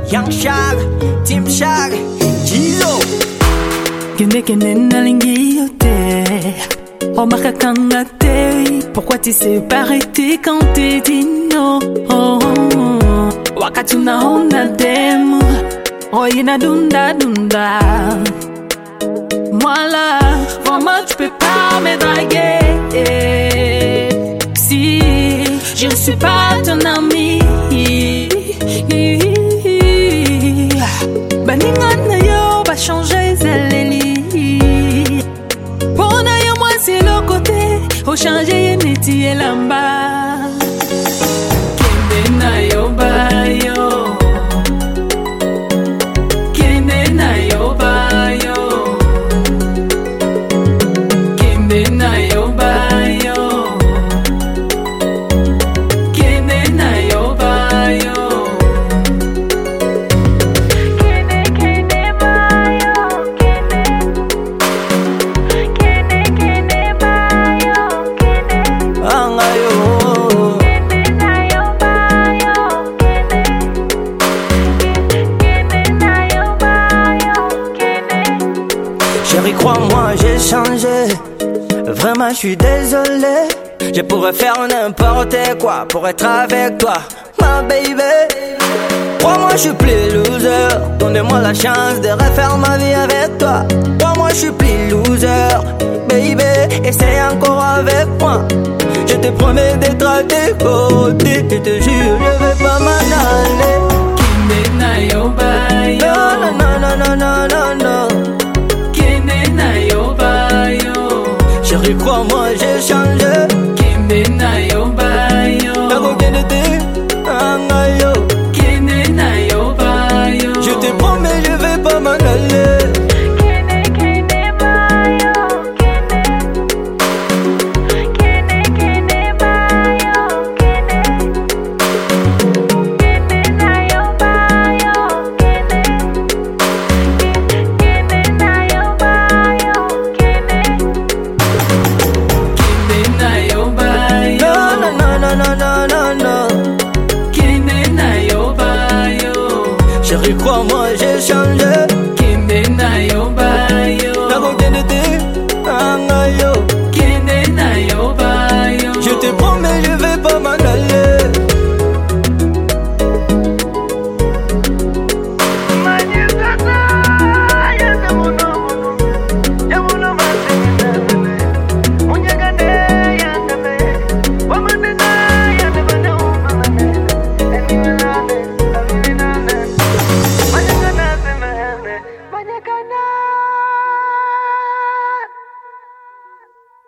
Young Shag, Team Shag, Gizo. Kende nalingi yo te, remarquakanga te. Pourquoi tu sais pas arrêter quand t'es dit non? Wakati unaona demu, roye na dunda dunda. Moi là, vraiment tu peux pas me draguer. Si je ne suis pas ton ami, baninga na yo va changer zaleli. Pona yo moi c'est le côté, au changer métier lamba. Kende na yo ba yo, kende na yo ba yo, kende na yo ba yo, kende na yo ba yo. Chérie, crois-moi, j'ai changé. Vraiment, je suis désolé. Je pourrais faire n'importe quoi pour être avec toi, ma baby. Crois-moi, je suis plus loser. Donnez-moi la chance de refaire ma vie avec toi. Crois-moi, je suis plus loser, baby. Essaye encore avec moi. Je te promets d'être à tes côtés. Je te jure, je vais pas m'en aller. Kende na yo ba yo, Non, non, non, non, non, non, non. kende na yo ba yo, Chérie, crois-moi, j'ai changé. kende na yo ba yo, Nago kende te, anga yo. kende na yo ba yo. Je te promets, je vais pas m'en aller. Non, non, non, non, non, non, non. Kende na yo ba yo, Chérie, crois-moi, j'ai changé.